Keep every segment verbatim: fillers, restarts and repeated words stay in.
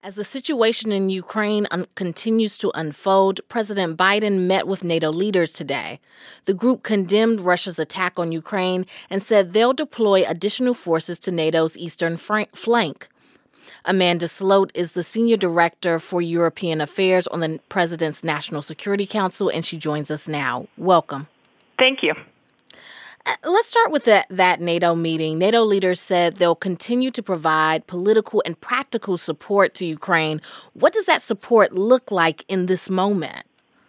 As the situation in Ukraine un- continues to unfold, President Biden met with NATO leaders today. The group condemned Russia's attack on Ukraine and said they'll deploy additional forces to NATO's eastern fr- flank. Amanda Sloat is the Senior Director for European Affairs on the President's National Security Council, and she joins us now. Welcome. Thank you. Let's start with that, that NATO meeting. NATO leaders said they'll continue to provide political and practical support to Ukraine. What does that support look like in this moment?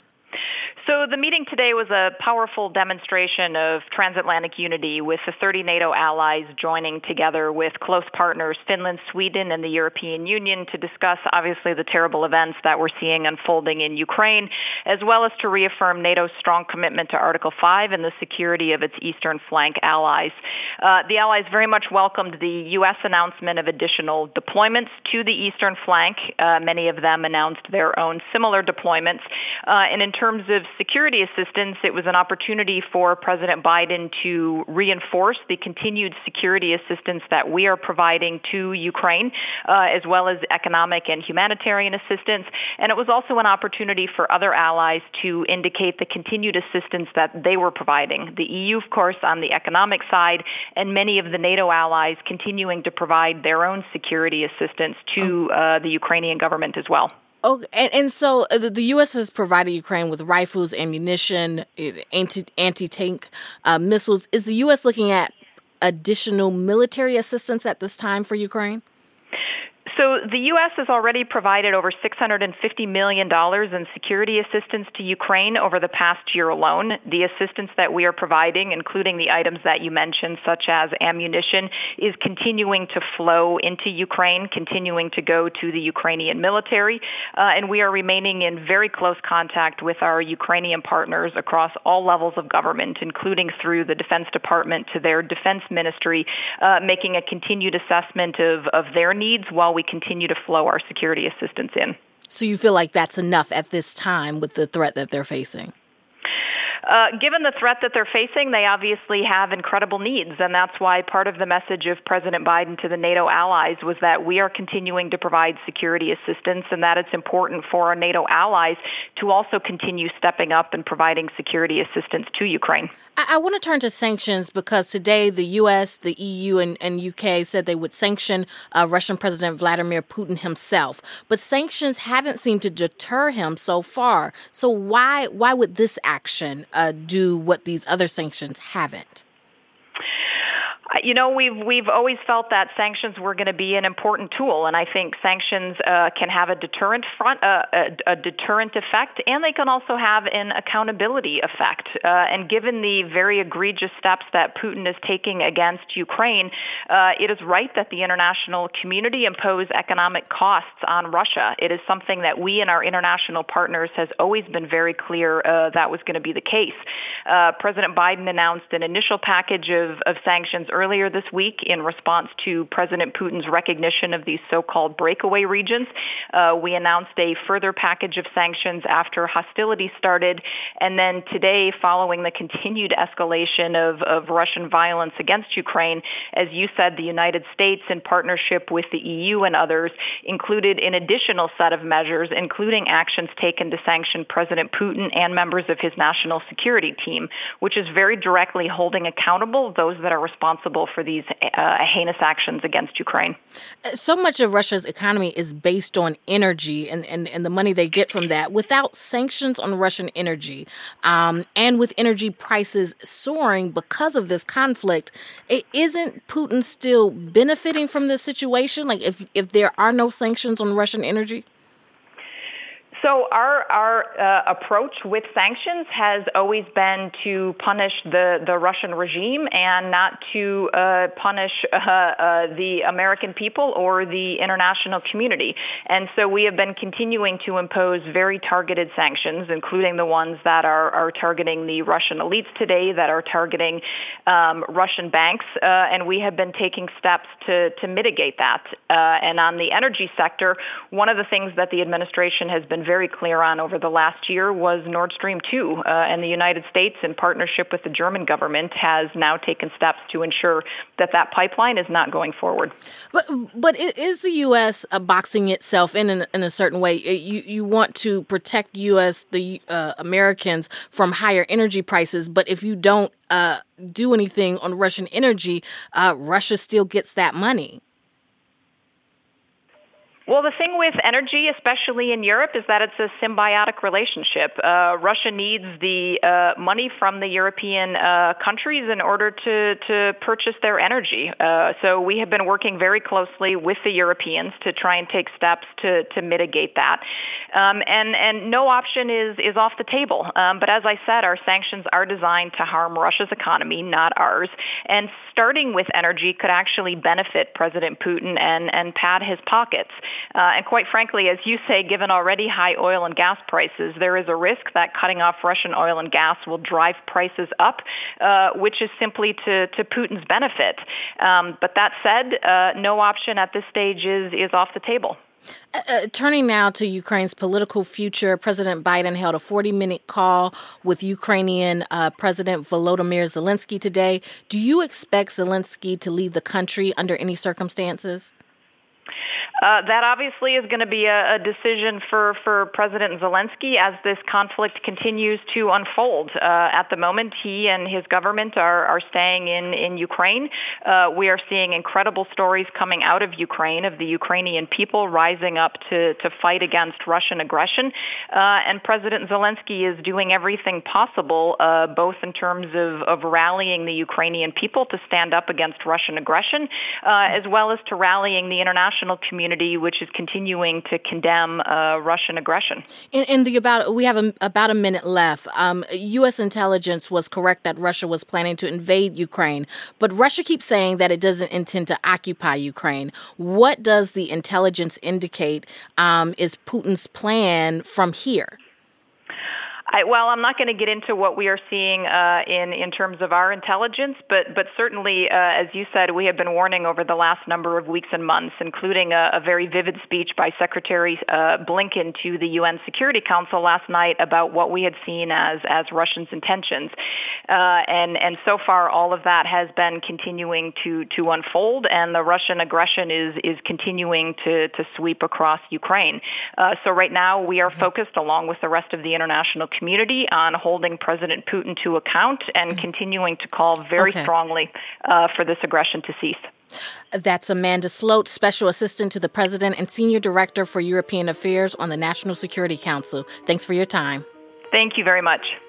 So the meeting today was a powerful demonstration of transatlantic unity, with the thirty NATO allies joining together with close partners Finland, Sweden, and the European Union to discuss, obviously, the terrible events that we're seeing unfolding in Ukraine, as well as to reaffirm NATO's strong commitment to Article five and the security of its eastern flank allies. Uh, the allies very much welcomed the U S announcement of additional deployments to the eastern flank. Uh, many of them announced their own similar deployments. Uh, and in terms of security assistance, it was an opportunity for President Biden to reinforce the continued security assistance that we are providing to Ukraine, uh, as well as economic and humanitarian assistance. And it was also an opportunity for other allies to indicate the continued assistance that they were providing. The E U, of course, on the economic side, and many of the NATO allies continuing to provide their own security assistance to uh, the Ukrainian government as well. Oh, and, and so uh, the, the U S has provided Ukraine with rifles, ammunition, anti, anti-tank uh, missiles. Is the U S looking at additional military assistance at this time for Ukraine? So the U S has already provided over six hundred fifty million dollars in security assistance to Ukraine over the past year alone. The assistance that we are providing, including the items that you mentioned, such as ammunition, is continuing to flow into Ukraine, continuing to go to the Ukrainian military. Uh, and we are remaining in very close contact with our Ukrainian partners across all levels of government, including through the Defense Department to their defense ministry, uh, making a continued assessment of, of their needs while we continue to flow our security assistance in. So you feel like that's enough at this time with the threat that they're facing? Uh, given the threat that they're facing, they obviously have incredible needs, and that's why part of the message of President Biden to the NATO allies was that we are continuing to provide security assistance, and that it's important for our NATO allies to also continue stepping up and providing security assistance to Ukraine. I, I want to turn to sanctions, because today the U S, the E U, and, and U K said they would sanction uh, Russian President Vladimir Putin himself. But sanctions haven't seemed to deter him so far. So why why would this action Uh, do what these other sanctions haven't? You know, we've we've always felt that sanctions were going to be an important tool, and I think sanctions uh, can have a deterrent front, uh, a, a deterrent effect, and they can also have an accountability effect. Uh, and given the very egregious steps that Putin is taking against Ukraine, uh, it is right that the international community impose economic costs on Russia. It is something that we and our international partners has always been very clear uh, that was going to be the case. Uh, President Biden announced an initial package of, of sanctions earlier this week in response to President Putin's recognition of these so-called breakaway regions. Uh, we announced a further package of sanctions after hostilities started. And then today, following the continued escalation of, of Russian violence against Ukraine, as you said, the United States, in partnership with the E U and others, included an additional set of measures, including actions taken to sanction President Putin and members of his national security team, which is very directly holding accountable those that are responsible for these uh, heinous actions against Ukraine. So much of Russia's economy is based on energy and, and, and the money they get from that. Without sanctions on Russian energy, um, and with energy prices soaring because of this conflict, it, isn't Putin still benefiting from this situation? Like, if if there are no sanctions on Russian energy? So our our uh, approach with sanctions has always been to punish the, the Russian regime and not to uh, punish uh, uh, the American people or the international community. And so we have been continuing to impose very targeted sanctions, including the ones that are, are targeting the Russian elites today, that are targeting um, Russian banks, uh, and we have been taking steps to, to mitigate that. Uh, and on the energy sector, one of the things that the administration has been very clear on over the last year was Nord Stream two. Uh, and the United States, in partnership with the German government, has now taken steps to ensure that that pipeline is not going forward. But but is the U S uh, boxing itself in, in in a certain way? You you want to protect U S the uh, Americans from higher energy prices, but if you don't uh, do anything on Russian energy, uh, Russia still gets that money. Well, the thing with energy, especially in Europe, is that it's a symbiotic relationship. Uh, Russia needs the uh, money from the European uh, countries in order to, to purchase their energy. Uh, so we have been working very closely with the Europeans to try and take steps to, to mitigate that. Um, and, and no option is, is off the table. Um, but as I said, our sanctions are designed to harm Russia's economy, not ours. And starting with energy could actually benefit President Putin and, and pad his pockets. Uh, and quite frankly, as you say, given already high oil and gas prices, there is a risk that cutting off Russian oil and gas will drive prices up, uh, which is simply to, to Putin's benefit. Um, but that said, uh, no option at this stage is, is off the table. Uh, turning now to Ukraine's political future, President Biden held a forty-minute call with Ukrainian uh, President Volodymyr Zelensky today. Do you expect Zelensky to leave the country under any circumstances? Uh, that obviously is going to be a, a decision for, for President Zelensky as this conflict continues to unfold. Uh, at the moment, he and his government are, are staying in, in Ukraine. Uh, we are seeing incredible stories coming out of Ukraine of the Ukrainian people rising up to, to fight against Russian aggression. Uh, and President Zelensky is doing everything possible, uh, both in terms of, of rallying the Ukrainian people to stand up against Russian aggression, uh, as well as to rallying the international community, which is continuing to condemn uh, Russian aggression. In, in the about we have a, about a minute left. Um, U S intelligence was correct that Russia was planning to invade Ukraine, but Russia keeps saying that it doesn't intend to occupy Ukraine. What does the intelligence indicate um, is Putin's plan from here? I, well, I'm not going to get into what we are seeing uh, in in terms of our intelligence, but but certainly, uh, as you said, we have been warning over the last number of weeks and months, including a, a very vivid speech by Secretary uh, Blinken to the U N Security Council last night about what we had seen as as Russia's intentions, uh, and and so far all of that has been continuing to to unfold, and the Russian aggression is is continuing to to sweep across Ukraine. Uh, so right now we are focused, along with the rest of the international community, community on holding President Putin to account and continuing to call very okay. strongly uh, for this aggression to cease. That's Amanda Sloat, Special Assistant to the President and Senior Director for European Affairs on the National Security Council. Thanks for your time. Thank you very much.